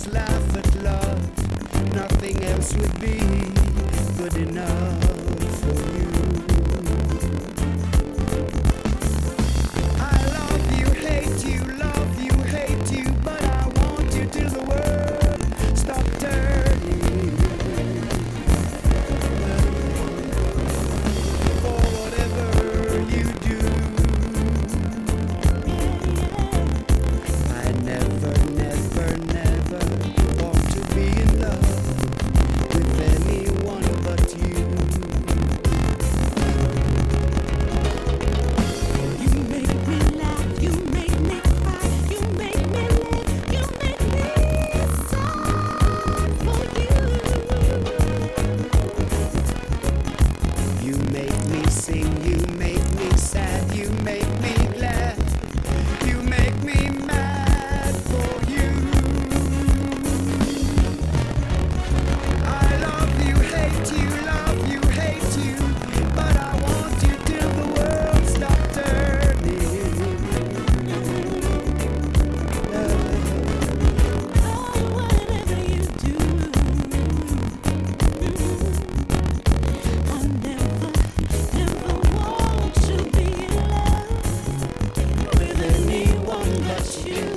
just laugh at love. Nothing else would be good enough for you. I love you, hate you, but I want you till the world stop turning. For whatever you do, I never, never, never want to be in love with anyone but you. You make me laugh, you make me cry, you make me live, you make me sad for you. You make me sing, you make me sad, you make me glad, you make me mad for you. I love you, hate you, but I want you till the world stop turning. Oh, whatever you do, I never, never want to be in love with anyone but you.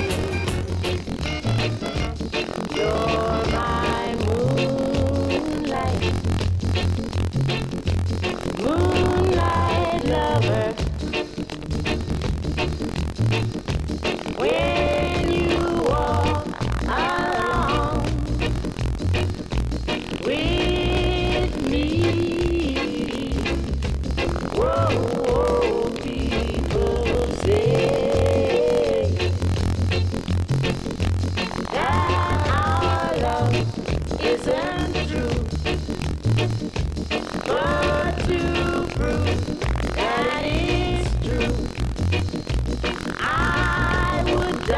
You're my moonlight, moonlight lover. When you walk along with me, whoa, whoa, people say that our love isn't true, but to prove that it's true, I would die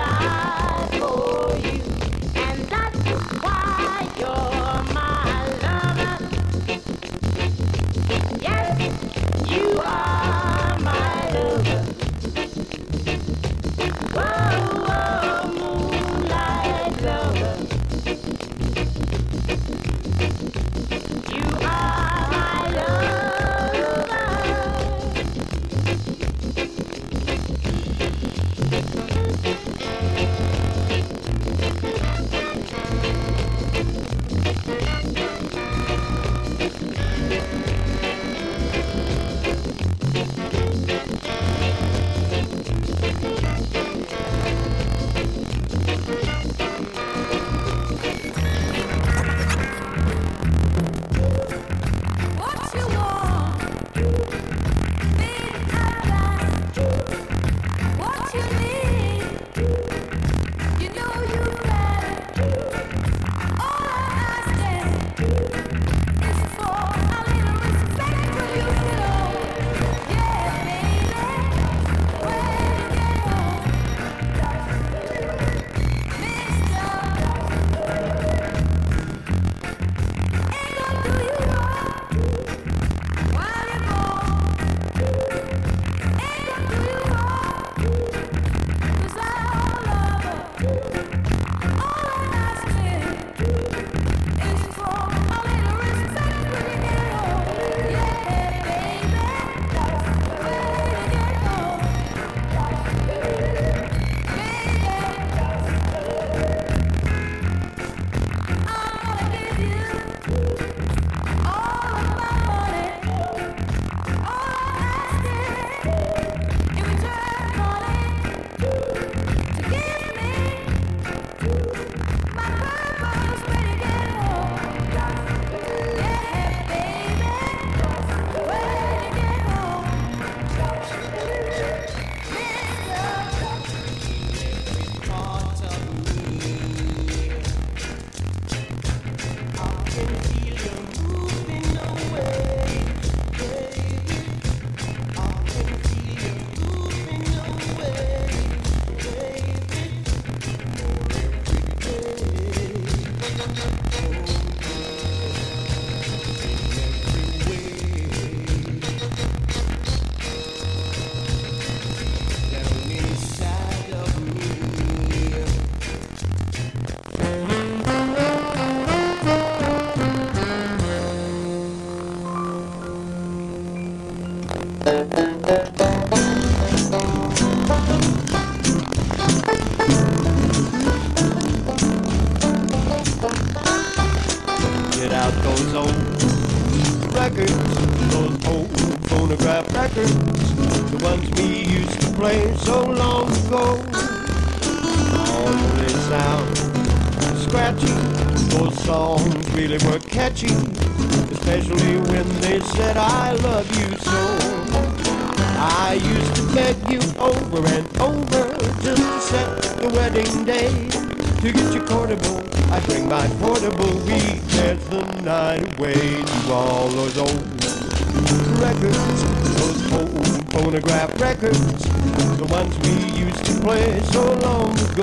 records, the ones we used to play so long ago. Although they sound scratchy, those songs really were catchy, especially when they said I love you so. I used to beg you over and over just to set the wedding day. To get you portable, I'd bring my portable. We'd dance the night away to all those old records, those old phonograph records, the ones we used to play so long ago.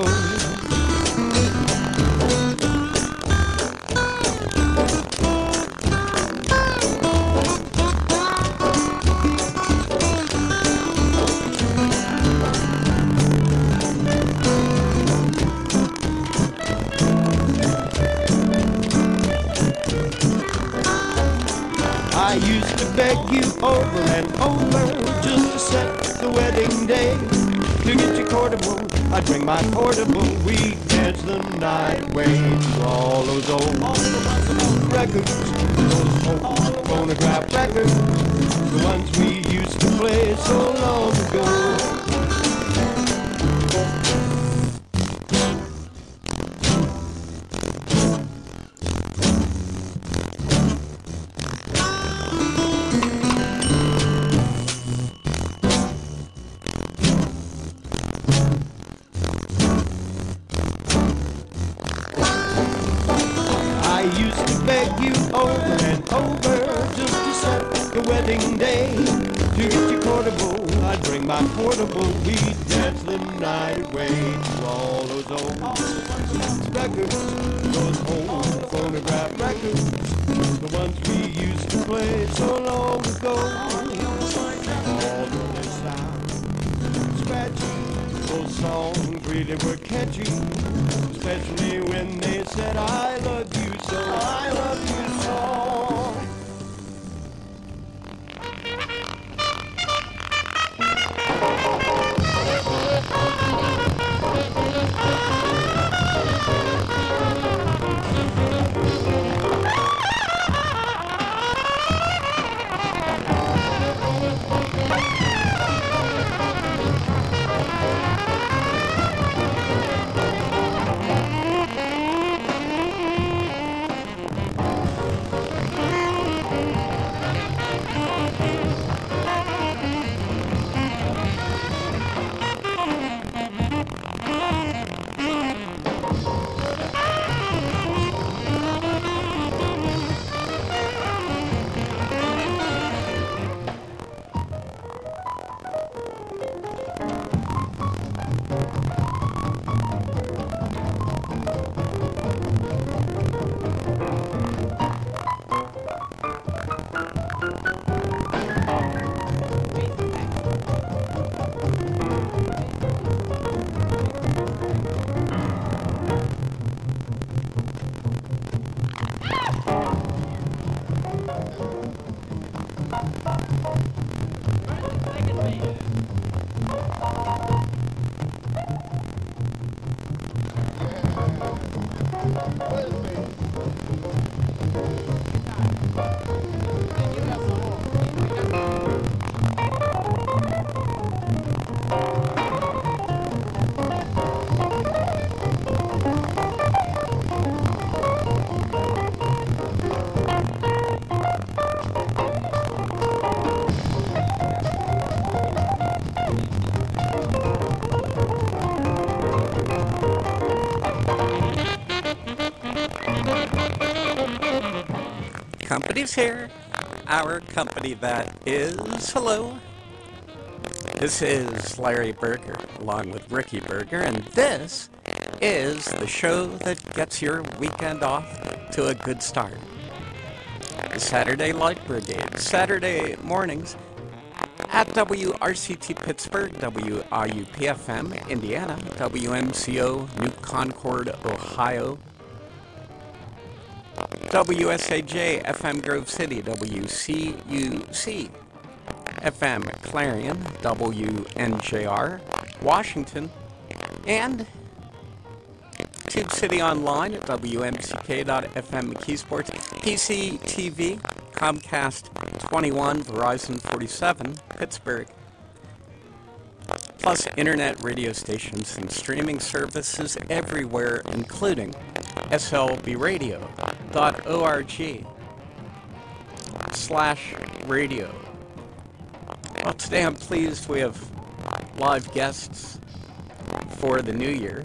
I used to beg you over and over just to set the wedding day. To get you portable, I'd bring my portable. We'd dance the night away to all those old records, those old phonograph records, the ones we used to play so long ago. I used to beg you over and over just to set the wedding day. To get you portable, I'd bring my portable. We'd dance the night away to all those old records, those old phonograph records, the ones we used to play so long ago. Although they sound scratchy, those songs really were catchy, especially when they said I love you so, I love you so. Company's here. Our company that is. Hello. This is Larry Berger along with Ricky Berger, and this is the show that gets your weekend off to a good start. The Saturday Light Brigade, Saturday mornings at WRCT Pittsburgh, WIUP-FM Indiana, WMCO New Concord, Ohio, WSAJ FM Grove City, WCUC FM Clarion, WNJR Washington, and Tube City Online at WMCK.FM McKeesports, PCTV Comcast 21, Verizon 47, Pittsburgh. Plus internet radio stations and streaming services everywhere, including slbradio.org/radio. Well, today I'm pleased we have live guests for the new year.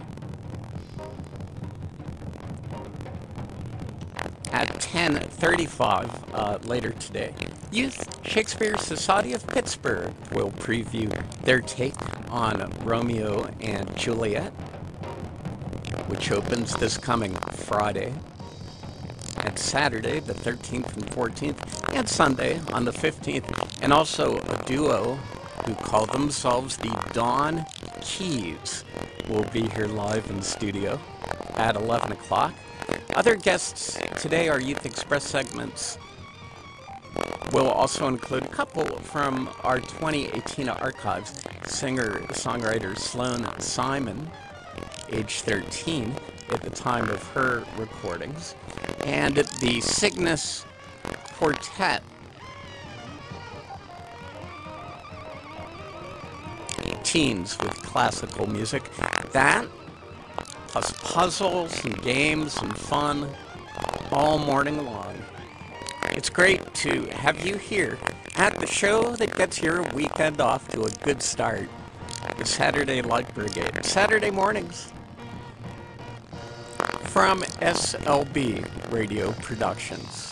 At 10:35 later today, Youth Shakespeare Society of Pittsburgh will preview their take on Romeo and Juliet, which opens this coming Friday and Saturday, the 13th and 14th, and Sunday on the 15th, and also a duo who call themselves the Dawn Keys will be here live in the studio at 11 o'clock. Other guests today are Youth Express segments. We'll also include a couple from our 2018 archives. Singer-songwriter Sloan Simon, age 13 at the time of her recordings, and the Cygnus Quartet, teens with classical music. That, plus puzzles and games and fun all morning long. It's great to have you here at the show that gets your weekend off to a good start. The Saturday Light Brigade. Saturday mornings from SLB Radio Productions.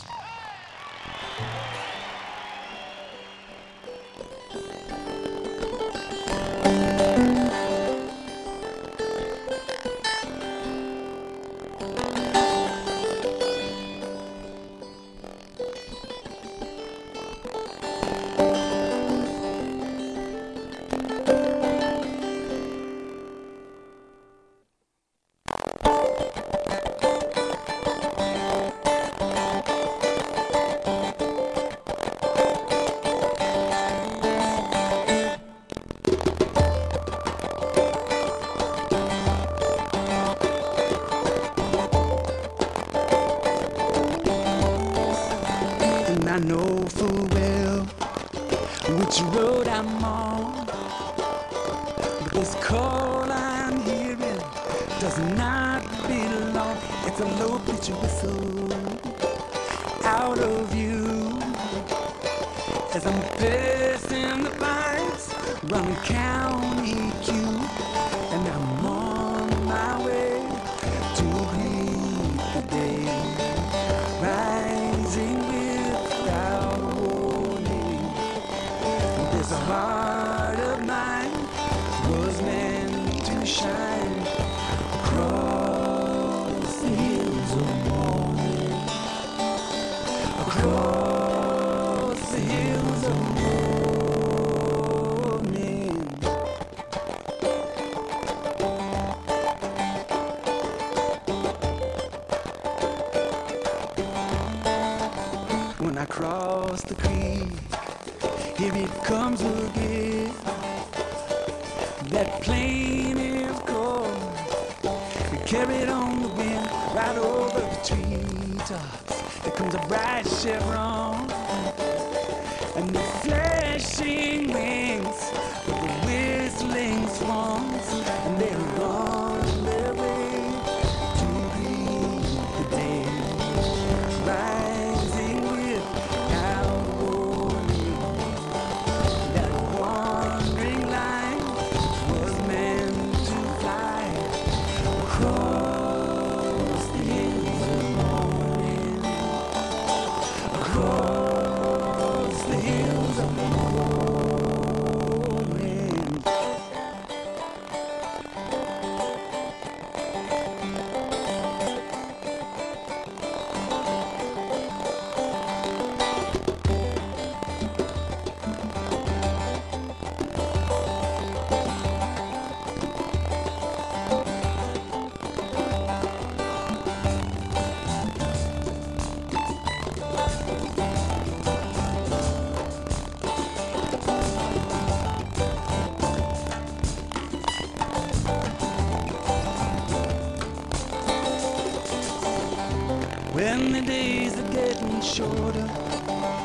I know full well which road I'm on, but this call I'm hearing does not belong. It's a low pitch whistle out of view as I'm passing the lights, running county queue, and I'm on my way to greet the day, rising without warning. This heart of mine was meant to shine across the hills of morning, across the hills of morning. When I cross the creek, here it comes again. That plaintive chord, we carried on the wind right over the treetops. There comes a bright chevron and the flashing wings with the whistling swans, and they're on their way to greet the day, rising without warning. That wandering line was meant to fly across the hills of morning, across the hills of morning. When the days are getting shorter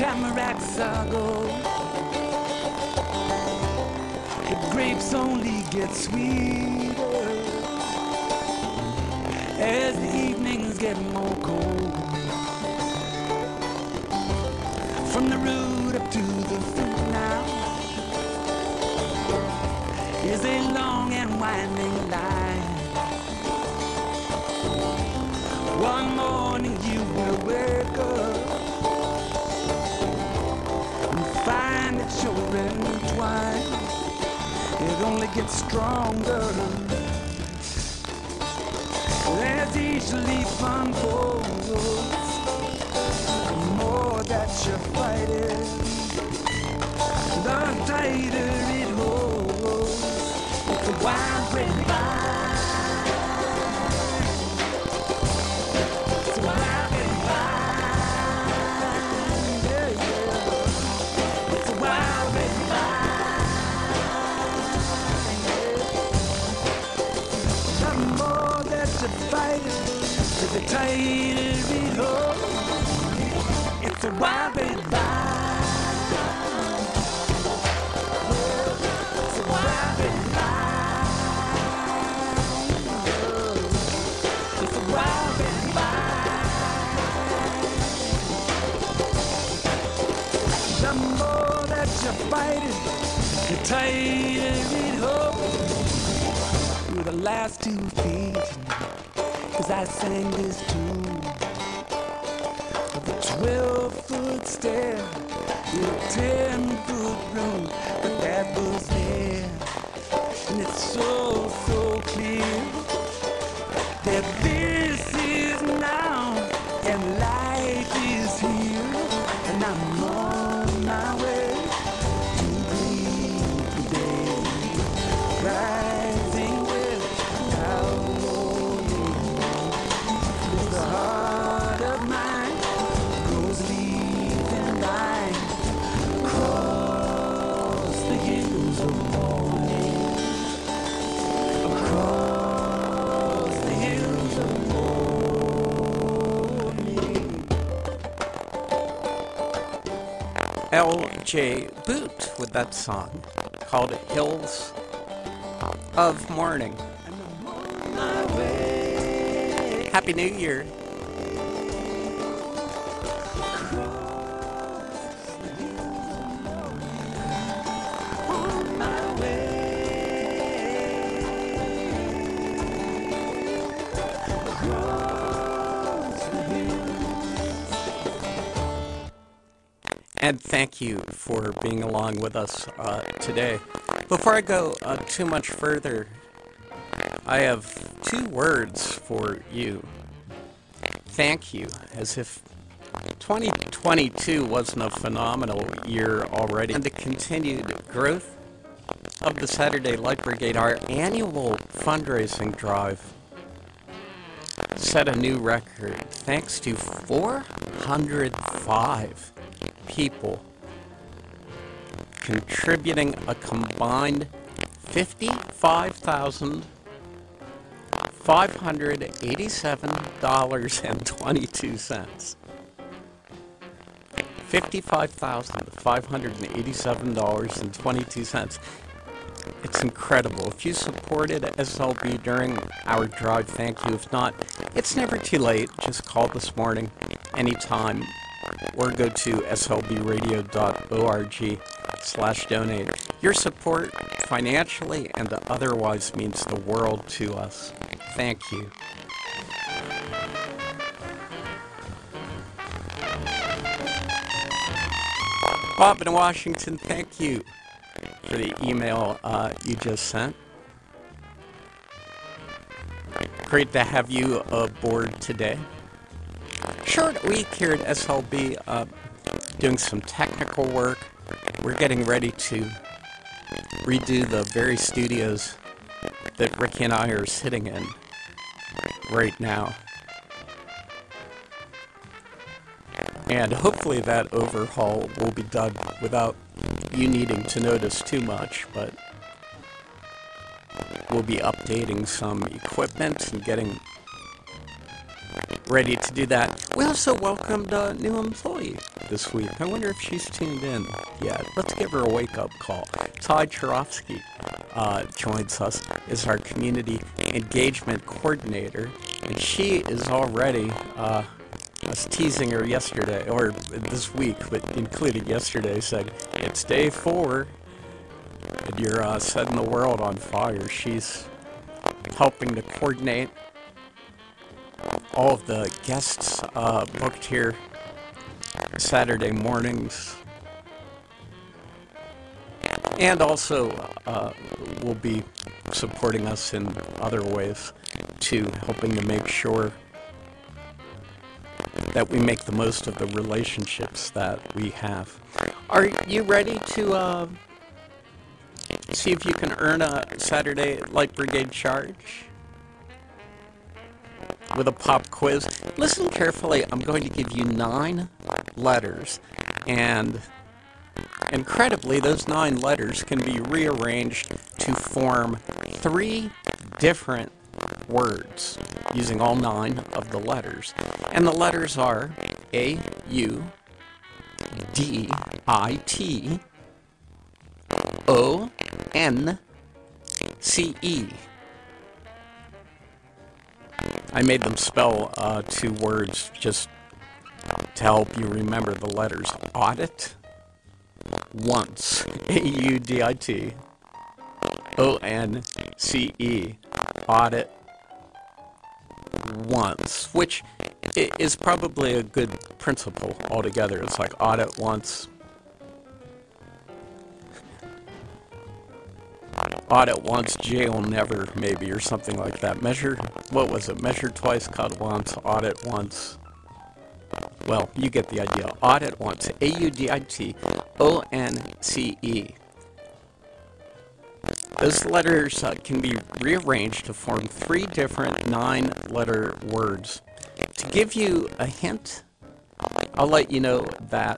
tamaracks are gold. The grapes only get sweeter as the evenings get more cold. From the root up to the fruit now is a long and winding line. One morning you will wake up and find that you're entwined. It only gets stronger as each leaf unfolds. The more that you fight it, the tighter it holds. It's a wild grapevine. It's a wild grapevine. Yeah, yeah. It's a wild grapevine. The more that you fight it, the tighter it holds. It's a wild grapevine. It's a wild grapevine. It's a wild grapevine. The more that you fight it, the tighter it holds. Through the last 2 feet, 'cause I sang this tune. The 12-foot stair in a 10-foot room, but that was there, and it's so clear that this is now, and life is here, and I'm on my way to breathe today, rising without warning. It's the heart of mine goes leaving line across the hills of morning, across the hills of morning. L.J. Boot with that song called Hills of Morning. And I'm on my way Happy New Year. on my way across the hills. And thank you for being along with us today. Before I go too much further, I have 2 words for you. Thank you, as if 2022 wasn't a phenomenal year already. And the continued growth of the Saturday Light Brigade, our annual fundraising drive, set a new record thanks to 405 people contributing a combined $55,587.22. $55,587.22. It's incredible. If you supported SLB during our drive, thank you. If not, it's never too late. Just call this morning, anytime, or go to slbradio.org/donate. Your support, financially and otherwise, means the world to us. Thank you. Bob in Washington, thank you for the email you just sent. Great to have you aboard today. Short week here at SLB, doing some technical work. We're getting ready to redo the very studios that Ricky and I are sitting in right now. And hopefully that overhaul will be done without you needing to notice too much, but we'll be updating some equipment and getting ready to do that. We also welcomed a new employee this week. I wonder if she's tuned in yet. Let's give her a wake-up call. Ty Charovsky joins us as our community engagement coordinator, and she is already, I was teasing her yesterday, or this week, but including yesterday, saying, it's day 4, and you're setting the world on fire. She's helping to coordinate all of the guests booked here Saturday mornings, and also will be supporting us in other ways too, helping to make sure that we make the most of the relationships that we have. Are you ready to see if you can earn a Saturday Light Brigade charge with a pop quiz? Listen carefully. I'm going to give you 9 letters, and incredibly, those 9 letters can be rearranged to form 3 different words using all 9 of the letters. And the letters are A, U, D, I, T, O, N, C, E. I made them spell 2 words just to help you remember the letters. Audit, once, A-U-D-I-T, O-N-C-E, audit, once, which is probably a good principle altogether. It's like audit once, jail never, maybe, or something like that. Measure, what was it? Measure twice, cut once, audit once. Well, you get the idea. Audit once, A-U-D-I-T-O-N-C-E. Those letters can be rearranged to form 3 different 9-letter words. To give you a hint, I'll let you know that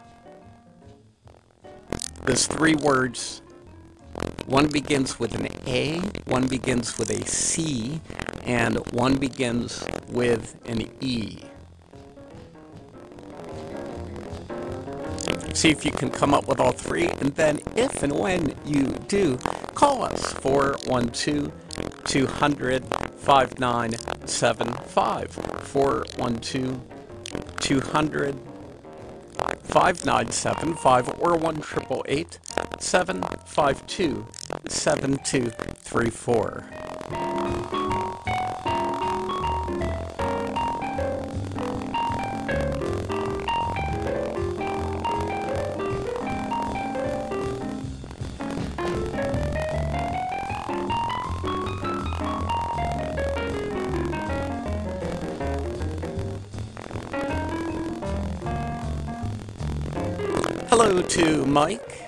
those 3 words, one begins with an A, one begins with a C, and one begins with an E. See if you can come up with all 3, and then if and when you do, call us 412-200-5975, 412-200-5975, or 1-888-752-7234. Hello to Mike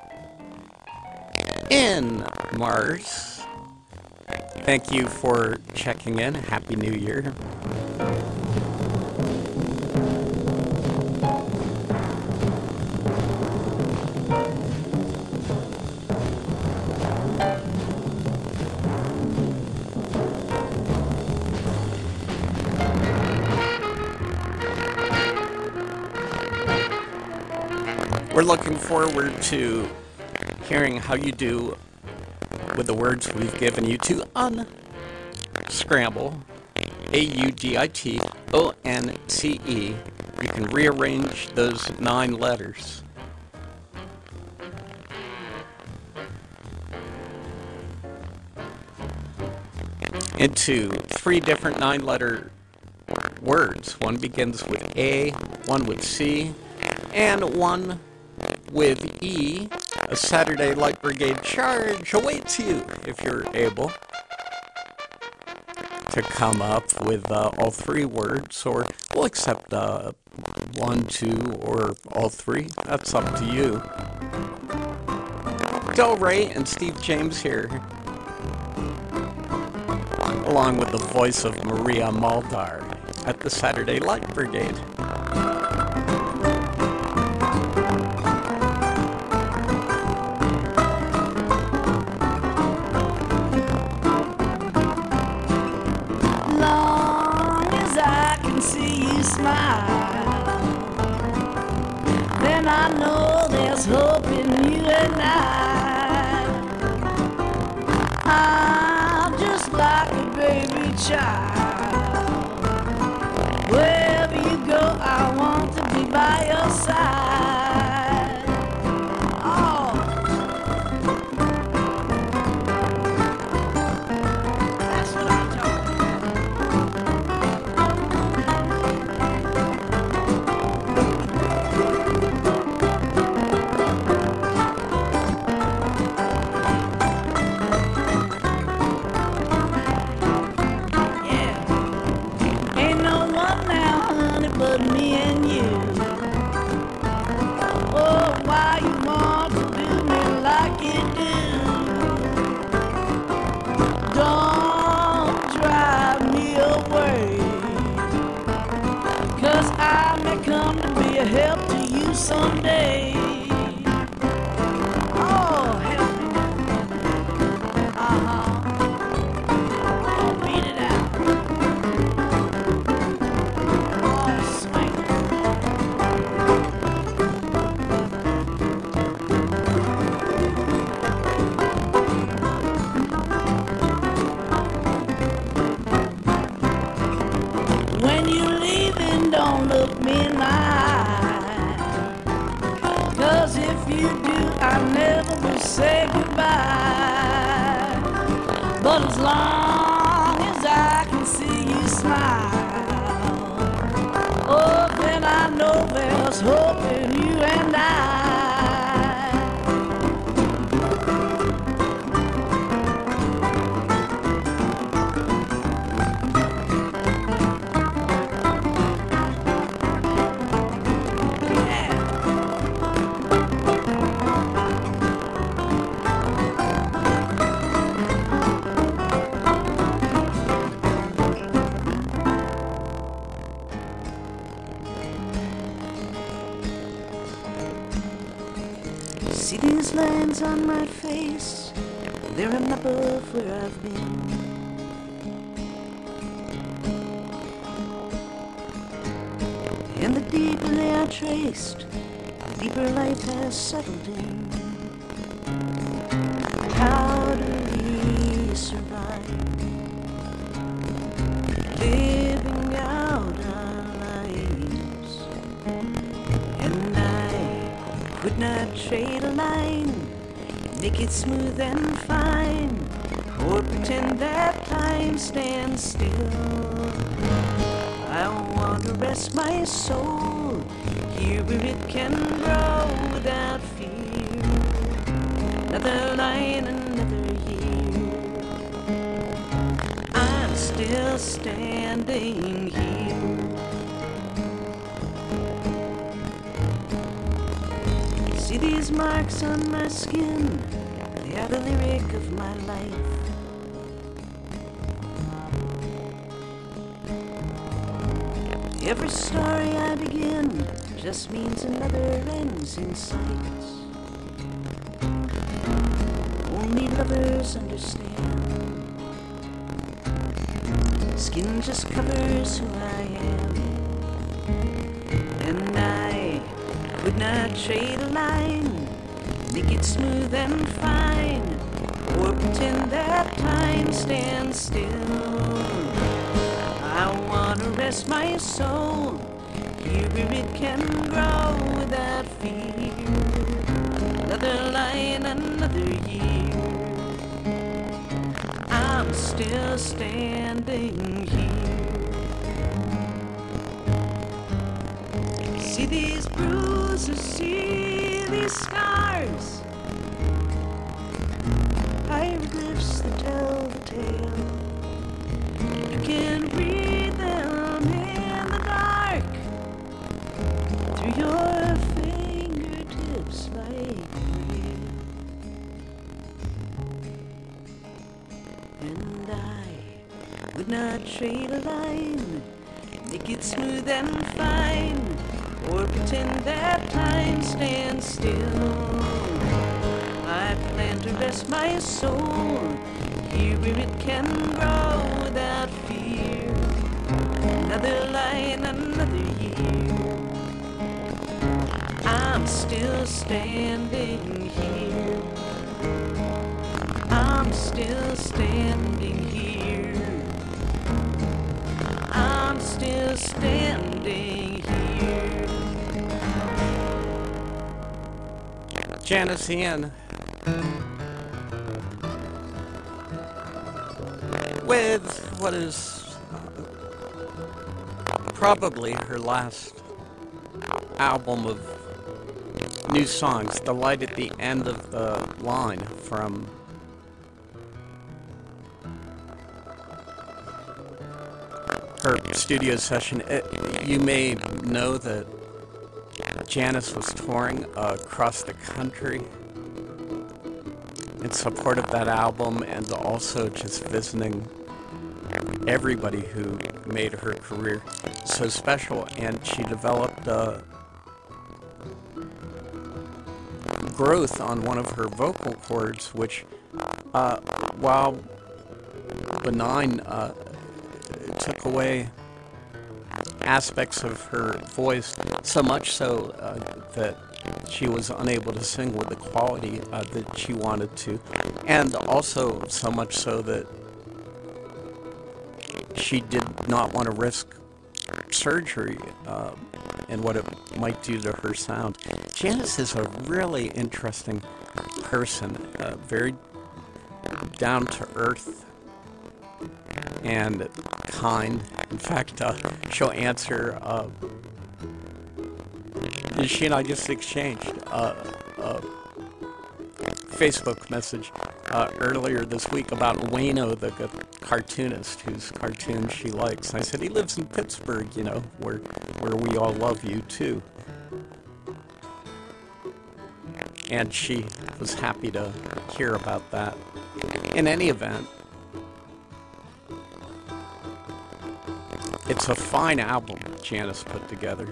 in Mars. Thank you for checking in. Happy New Year. We're looking forward to hearing how you do with the words we've given you to unscramble, A-U-D-I-T-O-N-C-E. You can rearrange those 9 letters. Into 3 different 9-letter words. One begins with A, one with C, and one with E. A Saturday Light Brigade charge awaits you if you're able to come up with all 3 words, or we'll accept 1, 2, or all 3. That's up to you. Del Rey and Steve James here, along with the voice of Maria Muldaur at the Saturday Light Brigade. Long as I can see then I know there's hope in you and I'm just like a baby child. Wherever you go, I want to be by your side. Oh, that's what I'm talking but me and you. Oh, why you want to do me like you do? Don't drive me away, 'cause I may come to be a help to you someday. Oh, help me. Oh, beat it out. When you leaving, don't look me in my eye, 'cause if you do, I never will say goodbye. But as long as I can see you smile, oh, then I know there's hope in you and I. See these lines on my face, they're a map of where I've been. And the deeper they are traced, the deeper life has settled in. How do we survive living out our lives? And I would not trade a line, make it smooth and fine, or pretend that time stands still. I want to rest my soul here where it can grow without fear. Another line, another year, I'm still standing here. See these marks on my skin, they are the lyric of my life. Every story I begin just means another ends in sight. Only lovers understand. Skin just covers who I am. And I would not trade a line, make it smooth and fine, or pretend that time stands still. I want to rest my soul here where it can grow without fear. Another line, another year, I'm still standing here. See these bruises, see these scars, hieroglyphs that tell the tale. You can read them in the dark through your fingertips like rain. And I would not trade a line, make it smooth and fine, or pretend that time stands still. I plan to rest my soul here where it can grow without fear. Another line, another year, I'm still standing here. I'm still standing here. I'm still standing here. Janis Ian with what is probably her last album of new songs, The Light at the End of the Line from her studio session. You may know that Janis was touring across the country in support of that album, and also just visiting everybody who made her career so special. And she developed growth on one of her vocal cords, which, while benign, took away aspects of her voice, so much so that she was unable to sing with the quality that she wanted to, and also so much so that she did not want to risk surgery and what it might do to her sound. Janis is a really interesting person, very down to earth and kind. In fact, she'll answer. She and I just exchanged a Facebook message earlier this week about Wayno, the cartoonist whose cartoons she likes. And I said, he lives in Pittsburgh, you know, where we all love you too. And she was happy to hear about that. In any event, it's a fine album Janis put together.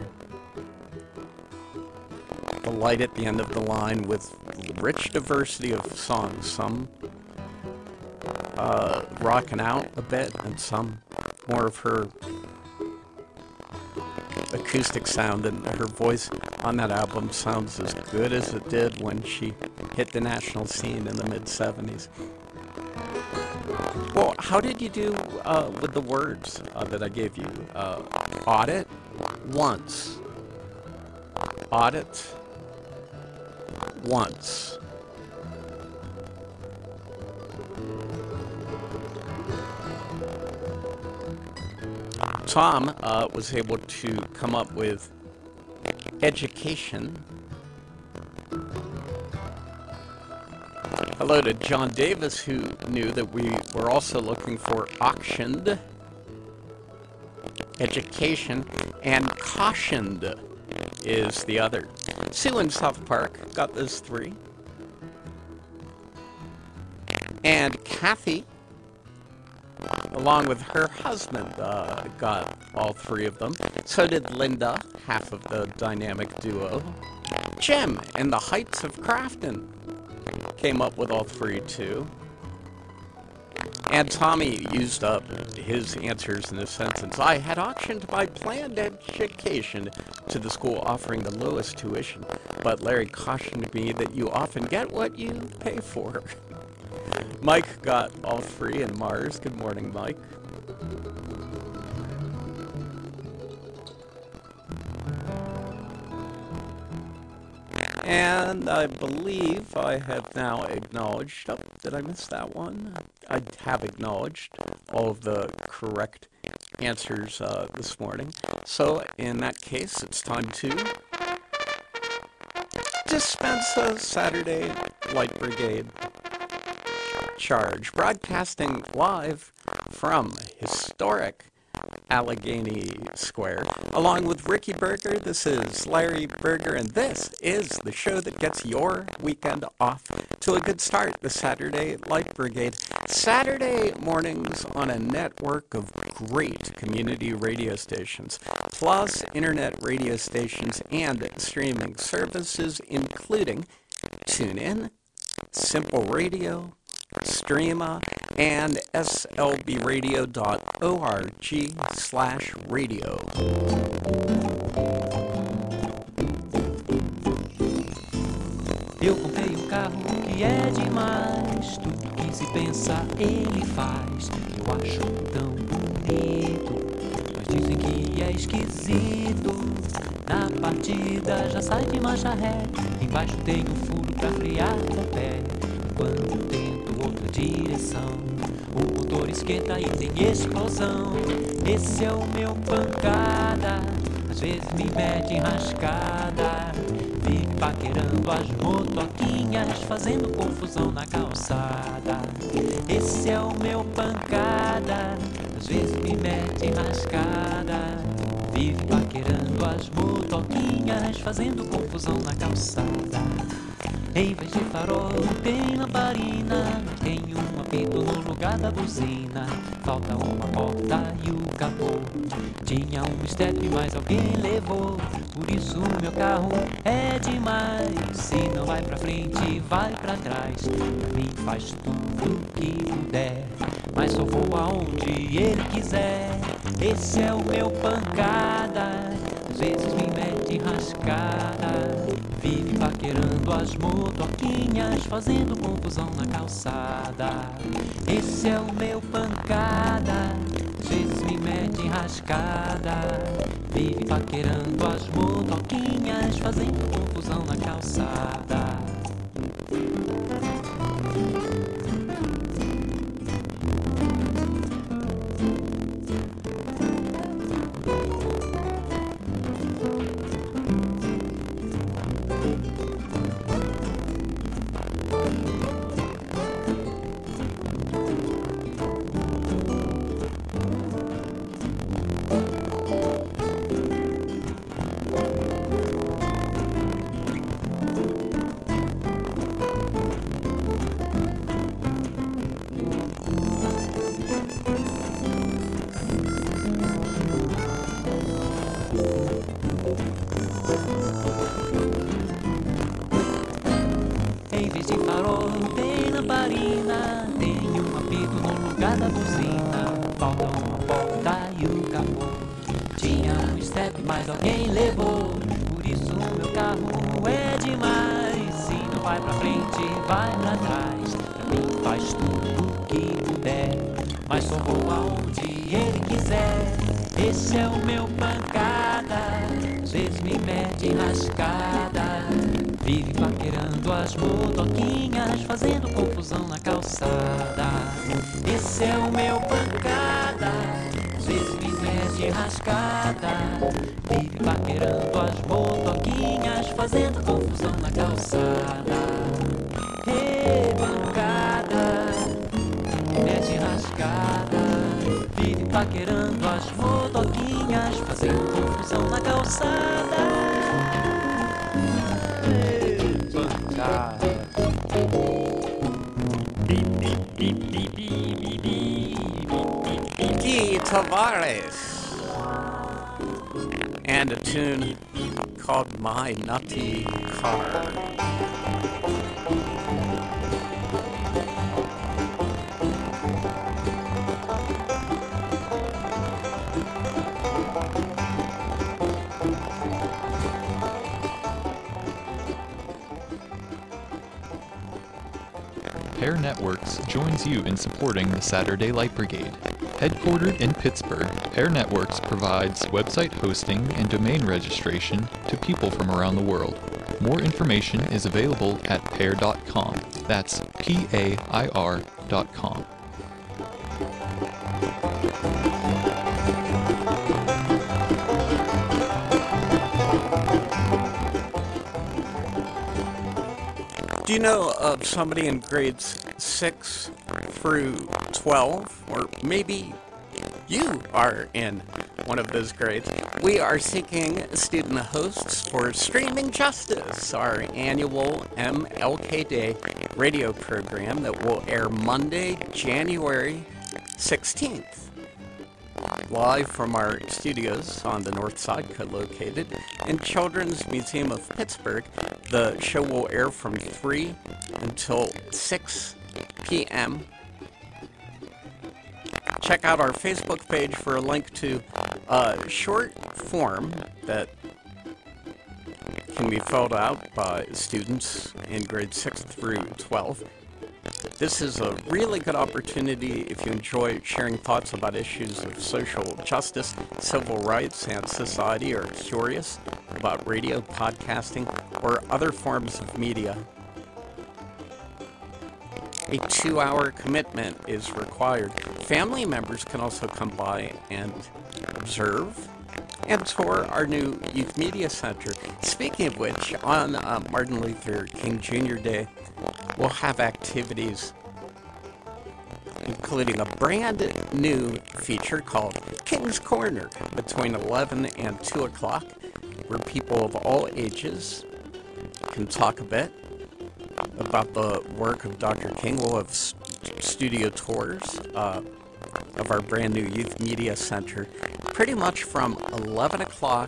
The Light at the End of the Line, with rich diversity of songs, some rocking out a bit, and some more of her acoustic sound, and her voice on that album sounds as good as it did when she hit the national scene in the mid-70s. Well, how did you do with the words that I gave you? Audit once. Audit once. Tom was able to come up with education. Hello to John Davis, who knew that we were also looking for auctioned, education, and cautioned is the other. Sue in South Park got those three. And Kathy, along with her husband, got all three of them. So did Linda, half of the dynamic duo. Jim in the Heights of Crafton came up with all three too. And Tommy used up his answers in a sentence. I had auctioned my planned education to the school offering the lowest tuition, but Larry cautioned me that you often get what you pay for. Mike got all three, and Mars. Good morning, Mike. And I believe I have now acknowledged, oh, did I miss that one? I have acknowledged all of the correct answers this morning. So in that case, it's time to dispense a Saturday Light Brigade charge, broadcasting live from historic Allegheny Square. Along with Ricky Berger, this is Larry Berger, and this is the show that gets your weekend off to a good start, the Saturday Light Brigade. Saturday mornings on a network of great community radio stations, plus internet radio stations and streaming services, including TuneIn, Simple Radio, Streama, and slbradio.org/radio. ele é demais. Tudo que se pensa, ele faz. Eu acho tão bonito, mas dizem que é esquisito. Na partida já sai de marcha ré. Embaixo tem um furo pra frear com o pé. Quando tento outra direção, o motor esquenta e tem explosão. Esse é o meu pancada, às vezes me mete enrascada. Vive paquerando as motoquinhas, fazendo confusão na calçada. Esse é o meu pancada, às vezes me mete enrascada. Vive paquerando as motoquinhas, fazendo confusão na calçada. Em vez de farol tem lamparina, tem um apito no lugar da buzina. Falta uma porta e o capô. Tinha um step, mas alguém levou. Por isso meu carro é demais. Se não vai pra frente, vai pra trás. Pra mim faz tudo que puder, mas só vou aonde ele quiser. Esse é o meu pancada, às vezes me mete enrascada. Vive paquerando as motoquinhas, fazendo confusão na calçada. Esse é o meu pancada, às vezes me mete enrascada. Vive paquerando as motoquinhas, fazendo confusão na calçada. Em vez de farol tem lamparina, tem um apito no lugar da buzina. Falta uma porta e o capô. Tinha um step, mas alguém levou. Por isso meu carro é demais. Se não vai pra frente, vai pra trás. Pra mim faz tudo que puder, mas só vou aonde ele quiser. Esse é o meu pancada, às vezes me mete enrascada. Vive paquerando as motoquinhas, fazendo confusão na calçada. Esse é o meu pancada, às vezes me mete enrascada. Vive paquerando as motoquinhas, fazendo confusão na calçada. Ei, pancada, me mete enrascada. Vive paquerando as motoquinhas, fazendo confusão na calçada. Gui Tavares, and a tune called My Nutty Car. Hair Networks joins you in supporting the Saturday Light Brigade. Headquartered in Pittsburgh, Hair Networks provides website hosting and domain registration to people from around the world. More information is available at pair.com. That's PAIR.com. Do you know of somebody in grades 6 through 12? Or maybe you are in one of those grades. We are seeking student hosts for Streaming Justice, our annual MLK Day radio program that will air Monday, January 16th. Live from our studios on the north side, co-located in Children's Museum of Pittsburgh. The show will air from 3 until 6 p.m. Check out our Facebook page for a link to a short form that can be filled out by students in grades 6th through 12th. This is a really good opportunity if you enjoy sharing thoughts about issues of social justice, civil rights, and society, or curious about radio, podcasting, or other forms of media. A 2-hour commitment is required. Family members can also come by and observe and tour our new Youth Media Center. Speaking of which, on Martin Luther King Jr. Day, we'll have activities including a brand new feature called King's Corner between 11 and 2 o'clock, where people of all ages can talk a bit about the work of Dr. King. We'll have studio tours of our brand new Youth Media Center pretty much from 11 o'clock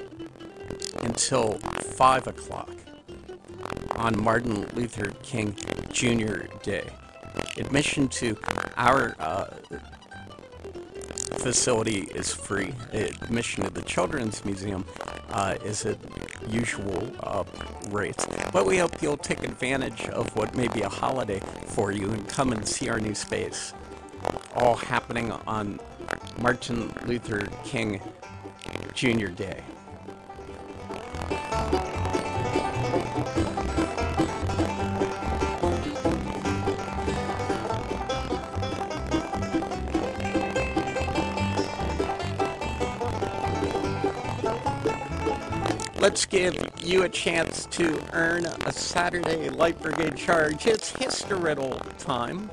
until 5 o'clock on Martin Luther King Jr. Day. Admission to our facility is free. Admission to the Children's Museum is at usual rates. But we hope you'll take advantage of what may be a holiday for you and come and see our new space. All happening on Martin Luther King Jr. Day. Let's give you a chance to earn a Saturday Light Brigade charge. It's Historiddle time.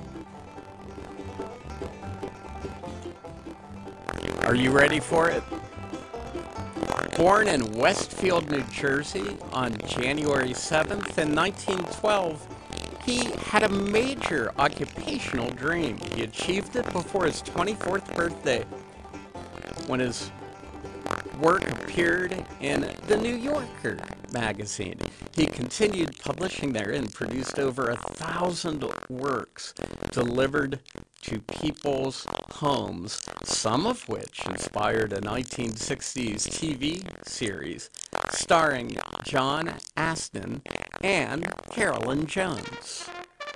Are you ready for it? Born in Westfield, New Jersey on January 7th in 1912, he had a major occupational dream. He achieved it before his 24th birthday when his work appeared in The New Yorker magazine. He continued publishing there and produced over 1,000 works delivered to people's homes, some of which inspired a 1960s TV series starring John Astin and Carolyn Jones.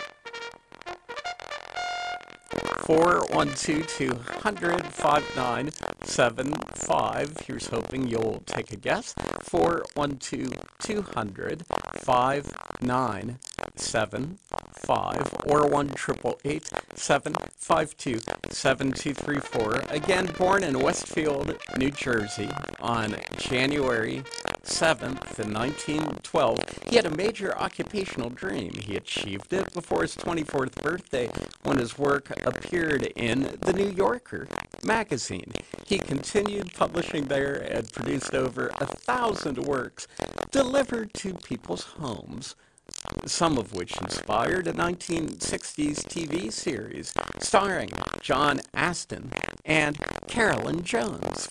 412-200-5975. Here's hoping you'll take a guess. 412-200-5975 or 1-888-752-7234. Again, born in Westfield, New Jersey on January 7th in 1912. He had a major occupational dream. He achieved it before his 24th birthday when his work appeared in The New Yorker magazine. He continued publishing there and produced over 1,000 works delivered to people's homes, some of which inspired a 1960s TV series starring John Astin and Carolyn Jones.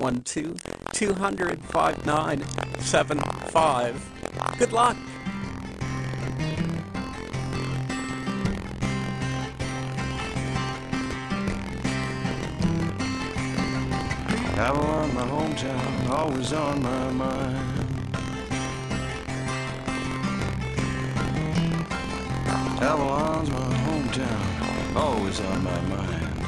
412-200-5975. Good luck! Avalon, my hometown, always on my mind. Avalon's my hometown, always on my mind.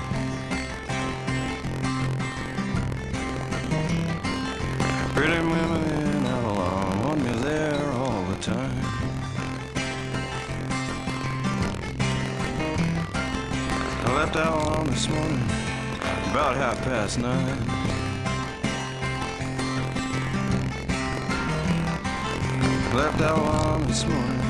Pretty women in Avalon want me there all the time. I left Avalon this morning about 9:30. Left Avalon this morning.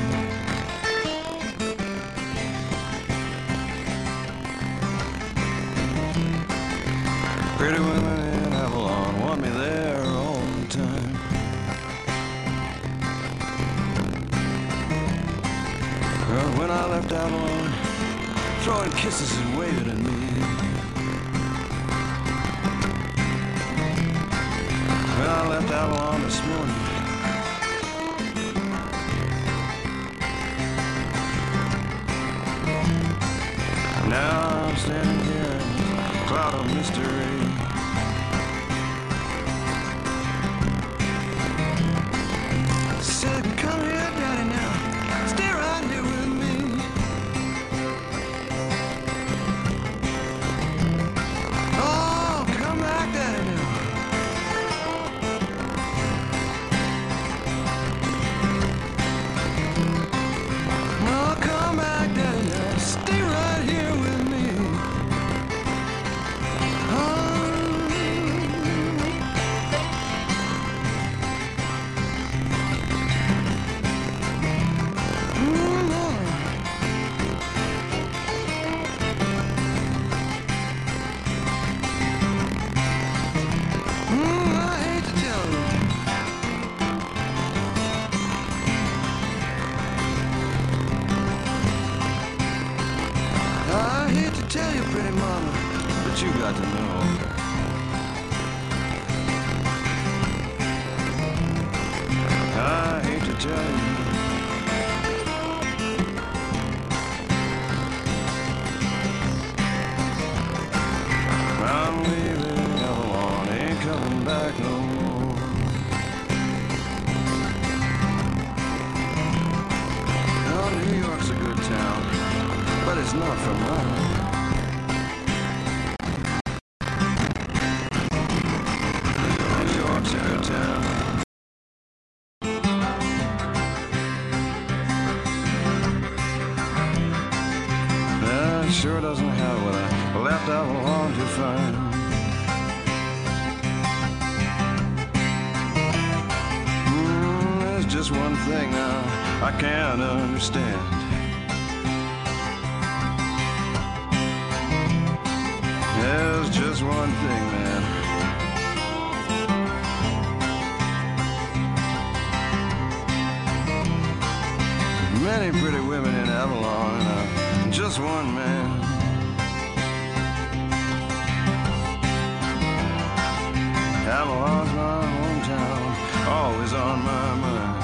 Pretty women in Avalon want me there all the time. Well, when I left Avalon, throwing kisses and waving at me. When I left Avalon this morning, now I'm standing here in a cloud of mystery. I hate to tell you, pretty mama, but you got to know. I hate to tell you. I'm leaving Avalon, ain't coming back no more. Oh, New York's a good town, but it's not for mine. New York's a good town. It sure doesn't have what I left Avalon to find. There's just one thing now I can't understand. There's just one thing, man. Many pretty women in Avalon, and just one man. Avalon's my hometown, always on my mind.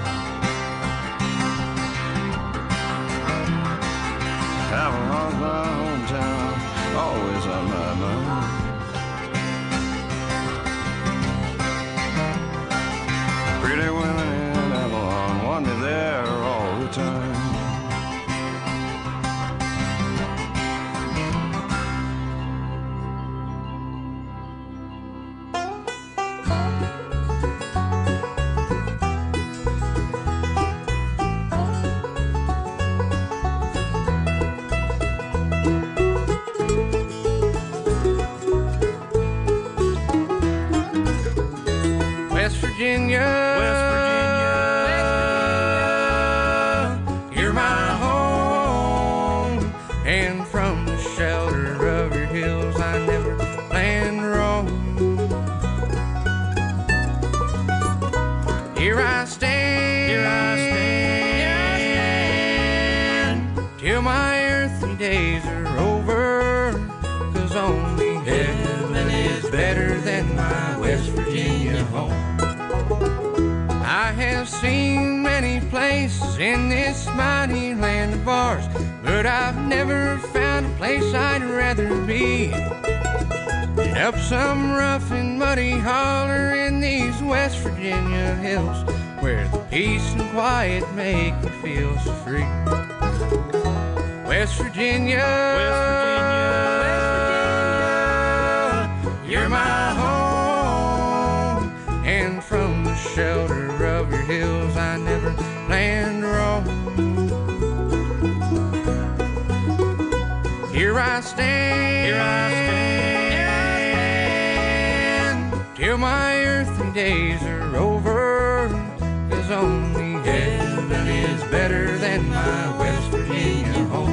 Avalon's my hometown, always on my mind. Pretty women in Avalon want me there all the time. West Virginia, you're my home, and from the shelter of your hills I never planned to roam. Here I stand, till my earthly days are over, 'cause only heaven is better than my West Virginia home. I have seen many places in this mighty land of ours, but I've never found a place I'd rather be than up some rough and muddy holler in these West Virginia hills, where the peace and quiet make me feel so free. West Virginia, you're my home, and from the shelter of your hills I never planned to roam. Here I stand, till my earthly days are over, 'cause only heaven is better than my West Virginia home.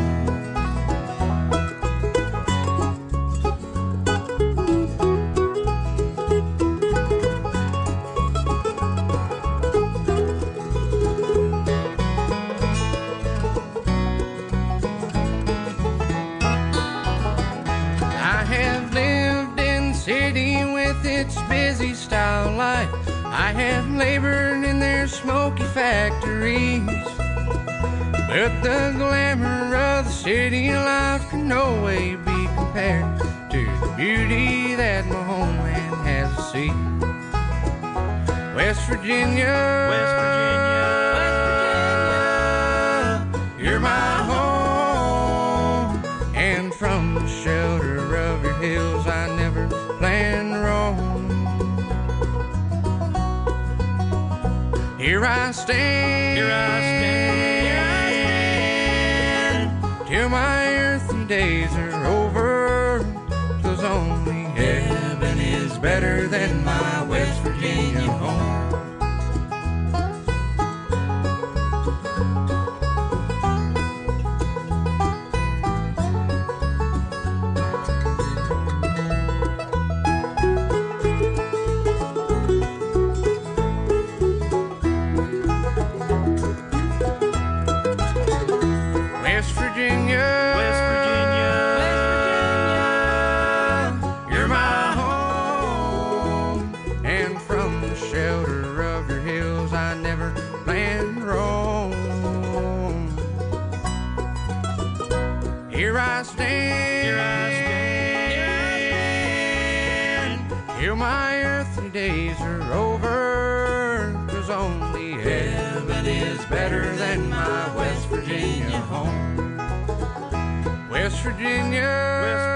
Its busy style life. I have labored in their smoky factories, but the glamour of the city life can no way be compared to the beauty that my homeland has to see. West Virginia, you're my home, and from the shelter of your hills I never planned to roam. Here I stand, till my earthly days are over, 'cause only heaven is better than my West Virginia home. West Virginia, stand. Till my earthly days are over, 'cause only heaven is better than my West Virginia home. West Virginia, West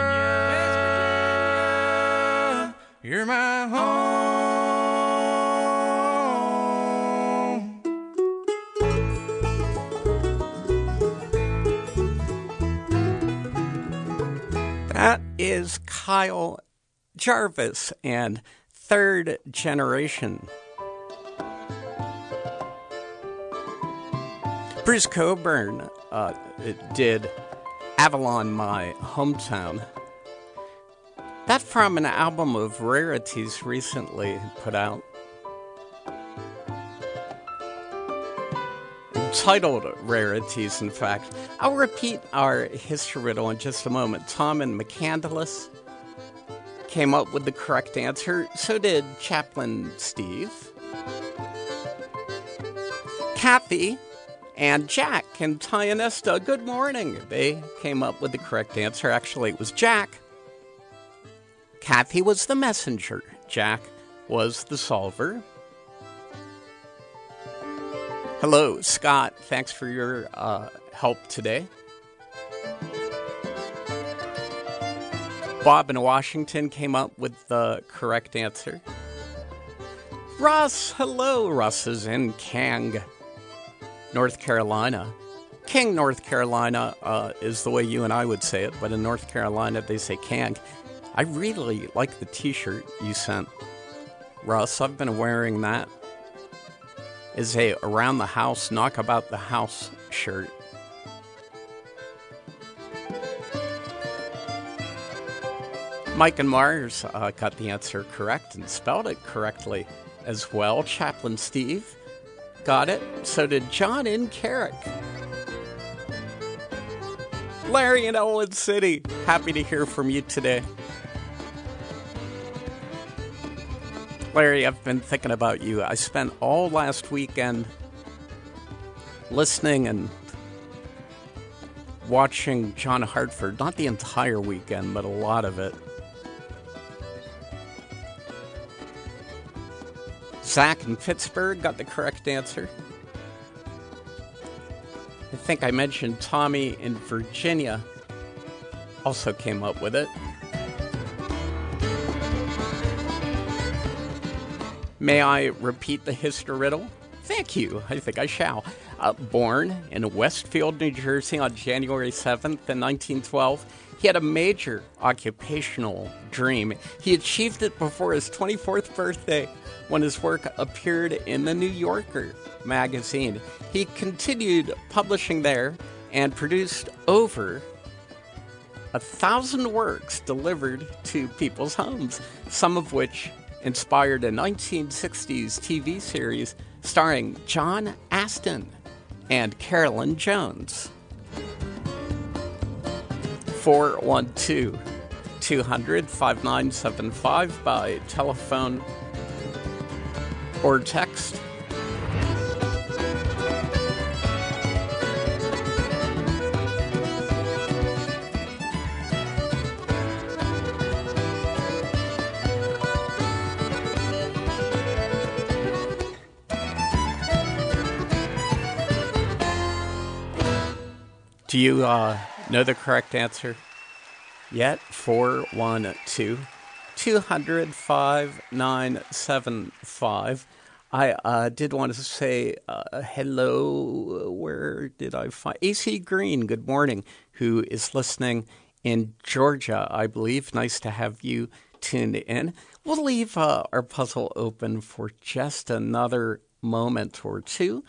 Virginia, you're my home. That is Kyle Jarvis and Third Generation. Bruce Coburn did Avalon, My Hometown. That from an album of rarities recently put out. Entitled Rarities, in fact. I'll repeat our history riddle in just a moment. Tom and McCandless came up with the correct answer. So did Chaplain Steve. Kathy and Jack and Tionesta, good morning. They came up with the correct answer. Actually, it was Jack. Kathy was the messenger. Jack was the solver. Hello, Scott. Thanks for your help today. Bob in Washington came up with the correct answer. Russ, hello. Russ is in Kang, North Carolina. King, North Carolina is the way you and I would say it, but in North Carolina they say Kang. I really like the t-shirt you sent, Russ. I've been wearing that. Is a around the house, knock about the house shirt. Mike and Mars got the answer correct and spelled it correctly as well. Chaplain Steve got it. So did John in Carrick. Larry in Elwood City, happy to hear from you today. Larry, I've been thinking about you. I spent all last weekend listening and watching John Hartford. Not the entire weekend, but a lot of it. Zach in Pittsburgh got the correct answer. I think I mentioned Tommy in Virginia also came up with it. May I repeat the history riddle? Thank you. I think I shall. Born in Westfield, New Jersey on January 7th in 1912, he had a major occupational dream. He achieved it before his 24th birthday when his work appeared in the New Yorker magazine. He continued publishing there and produced over 1,000 works delivered to people's homes, some of which inspired a 1960s TV series starring John Astin and Carolyn Jones. 412-200-5975 by telephone or text. Do you know the correct answer yet? 412-200-5975. I did want to say hello. Where did I find AC Green? Good morning. Who is listening in Georgia, I believe. Nice to have you tuned in. We'll leave our puzzle open for just another moment or two.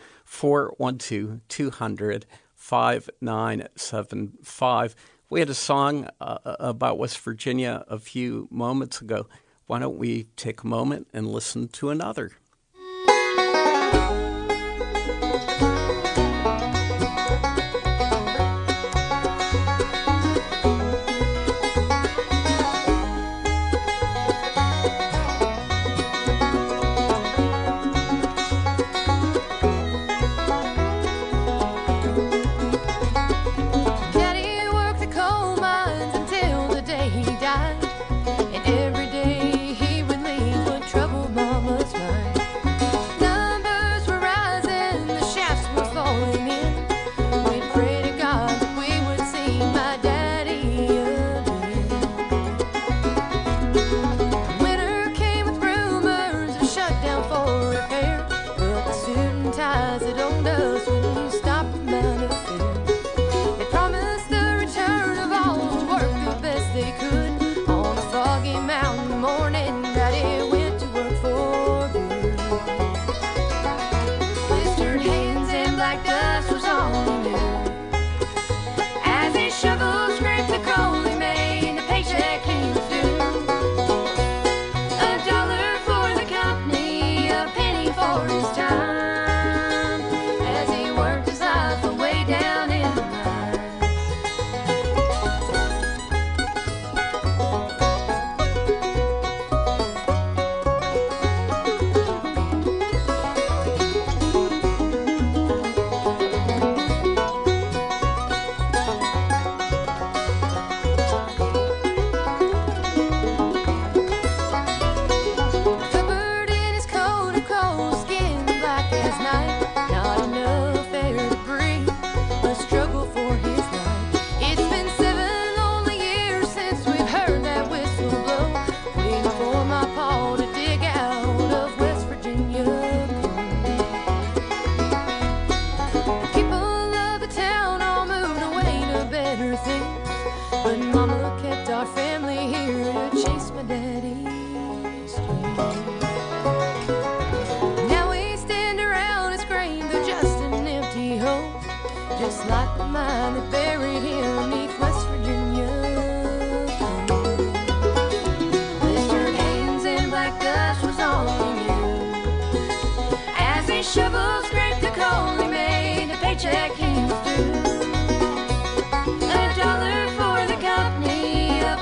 412-200-5975. We had a song about West Virginia a few moments ago. Why don't we take a moment and listen to another? Daddy worked the coal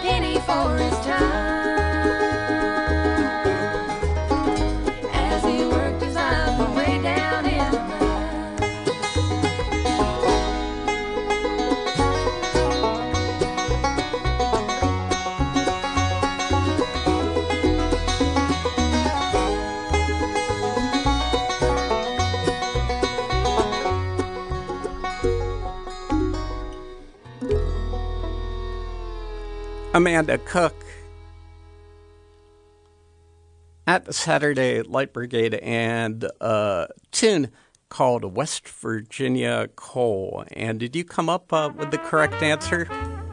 penny for his time. As he worked his up way down in the mud. Amanda Cook at the Saturday Light Brigade, and a tune called West Virginia Coal. And did you come up with the correct answer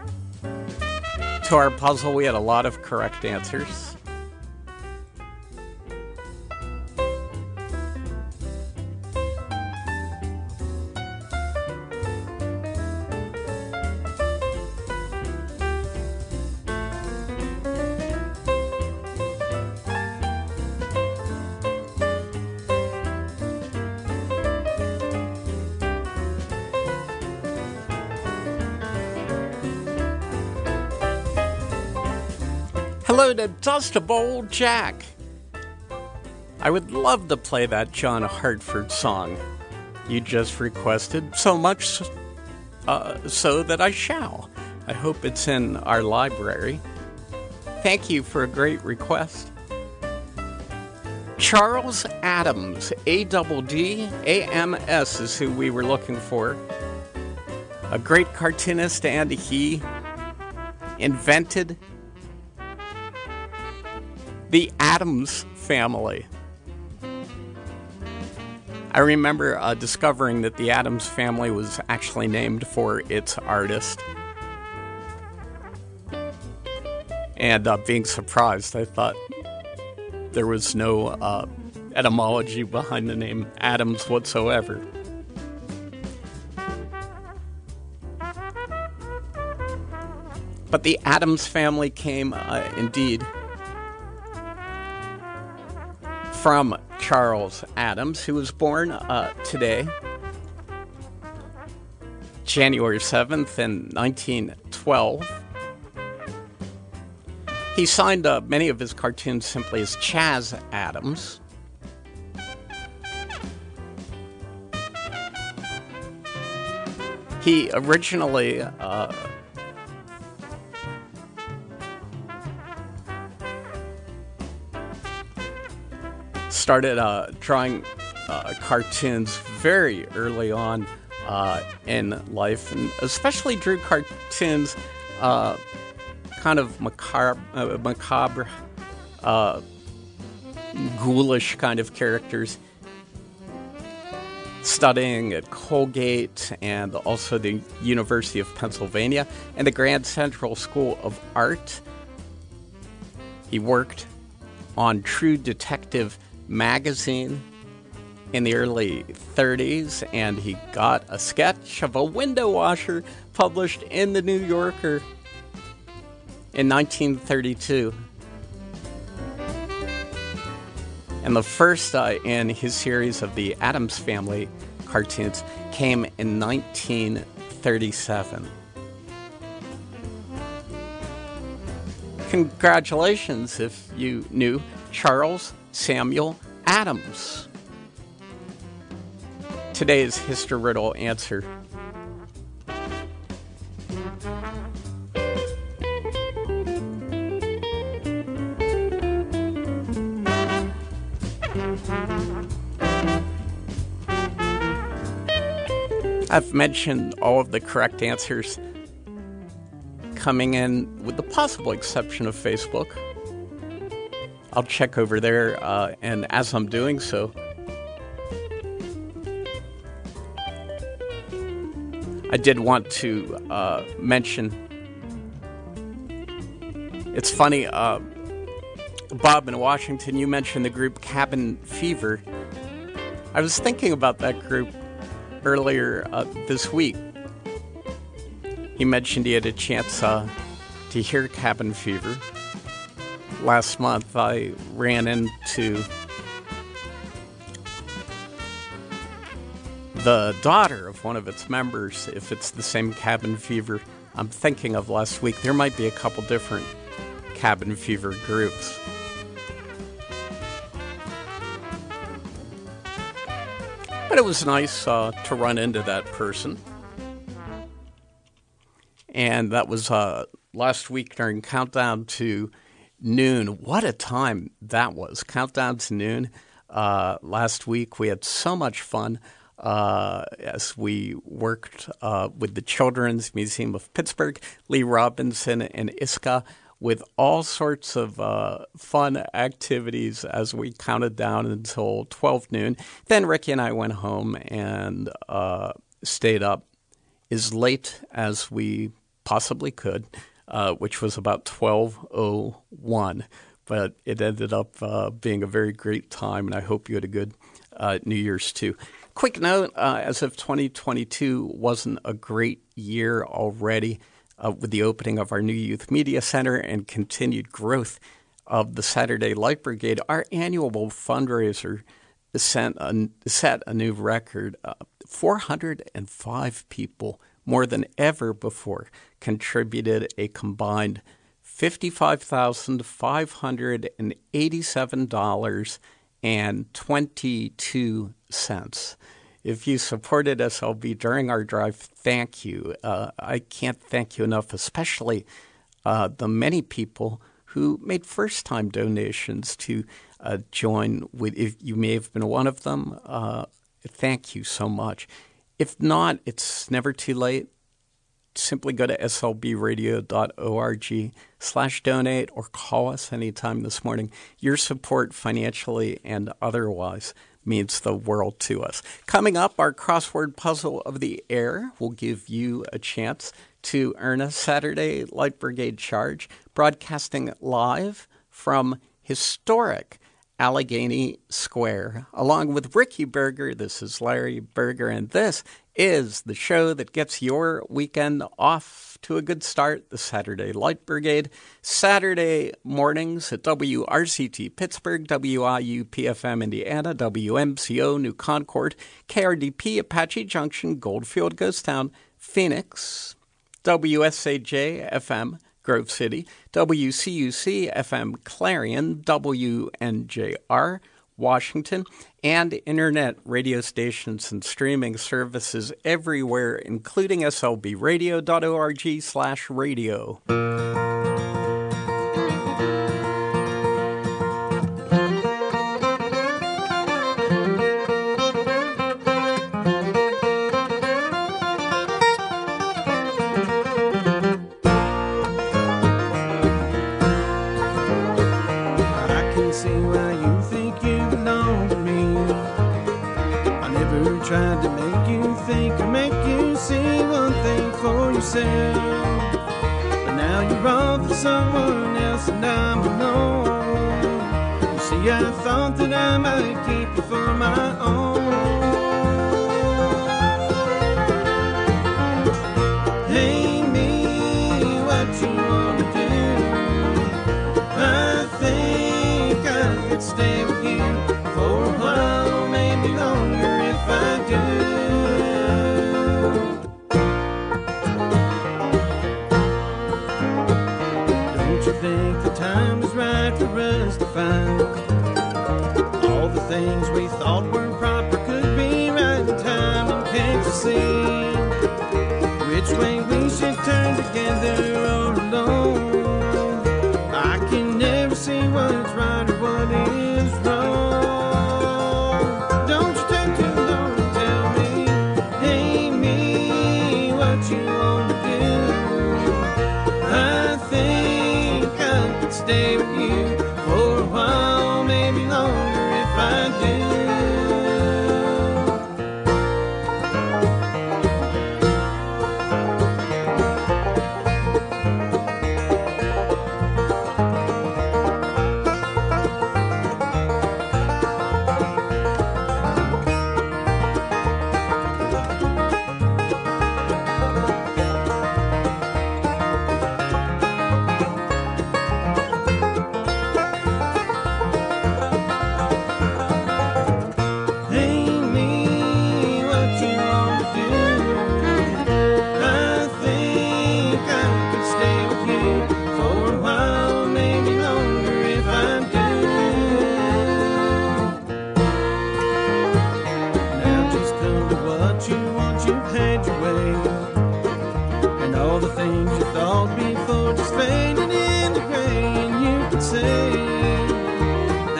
to our puzzle? We had a lot of correct answers. Hello to Dust Bowl Jack. I would love to play that John Hartford song you just requested, so much so that I shall. I hope it's in our library. Thank you for a great request. Charles Addams, A-double-D-A-M-S is who we were looking for. A great cartoonist, and he invented the Addams Family. I remember discovering that the Addams Family was actually named for its artist. And being surprised, I thought there was no etymology behind the name Addams whatsoever. But the Addams Family came, indeed, from Charles Addams, who was born today, January 7th in 1912. He signed many of his cartoons simply as Chaz Addams. He originally started drawing cartoons very early on in life, and especially drew cartoons kind of macabre, ghoulish kind of characters, studying at Colgate and also the University of Pennsylvania and the Grand Central School of Art. He worked on True Detective magazine in the early 30s, and he got a sketch of a window washer published in the New Yorker in 1932. And the first in his series of the Addams Family cartoons came in 1937. Congratulations if you knew Charles Samuel Addams. Today's History Riddle answer. I've mentioned all of the correct answers coming in, with the possible exception of Facebook. I'll check over there, and as I'm doing so, I did want to mention, it's funny, Bob in Washington, you mentioned the group Cabin Fever. I was thinking about that group earlier this week. He mentioned he had a chance to hear Cabin Fever. Last month, I ran into the daughter of one of its members, if it's the same Cabin Fever I'm thinking of last week. There might be a couple different Cabin Fever groups. But it was nice to run into that person. And that was last week during Countdown to Noon. What a time that was. Countdown to Noon. Last week we had so much fun as we worked with the Children's Museum of Pittsburgh, Lee Robinson and ISCA, with all sorts of fun activities as we counted down until 12 noon. Then Ricky and I went home and stayed up as late as we possibly could, which was about 12:01. But it ended up being a very great time, and I hope you had a good New Year's too. Quick note, as if 2022 wasn't a great year already, with the opening of our new Youth Media Center and continued growth of the Saturday Light Brigade, our annual fundraiser set a new record. 405 people, more than ever before, contributed a combined $55,587.22. If you supported SLB during our drive, thank you. I can't thank you enough, especially the many people who made first-time donations to join with. If you may have been one of them, thank you so much. If not, it's never too late. Simply go to slbradio.org/donate or call us anytime this morning. Your support financially and otherwise means the world to us. Coming up, our crossword puzzle of the air will give you a chance to earn a Saturday Light Brigade charge, broadcasting live from historic Allegheny Square. Along with Ricky Berger, this is Larry Berger, and this is the show that gets your weekend off to a good start, the Saturday Light Brigade. Saturday mornings at WRCT Pittsburgh, WIU-PFM Indiana, WMCO New Concord, KRDP Apache Junction, Goldfield Ghost Town, Phoenix, WSAJ-FM Grove City, WCUC-FM Clarion, WNJR Washington, and internet radio stations and streaming services everywhere, including slbradio.org/radio. Tried to make you think or make you see one thing for yourself, but now you're off with someone else and I'm alone. You see, I thought that I might keep you for my own. Hey me, what you wanna do? I think I could stay with you for a while, maybe longer. Don't you think the time is right for us to find all the things we thought were proper could be right in time? And can't you see which way we should turn together or alone? I can never see what's right or what is wrong. Stay with you for a while, maybe longer if I do.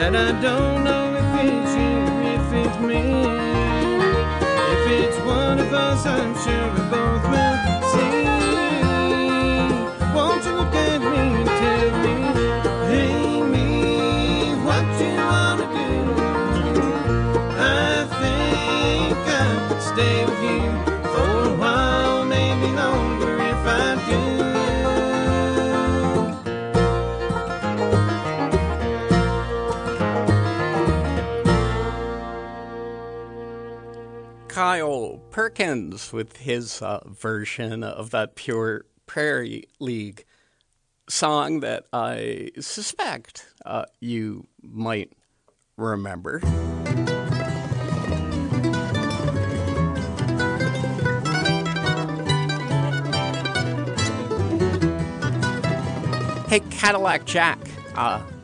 that I don't know if it's you or if it's me. If it's one of us, I'm sure we both will see. Won't you look at me and tell me, hey me, what you wanna do? I think I could stay with you for a while, maybe longer if I do. Kyle Perkins with his version of that Pure Prairie League song that I suspect you might remember. Hey, Cadillac Jack,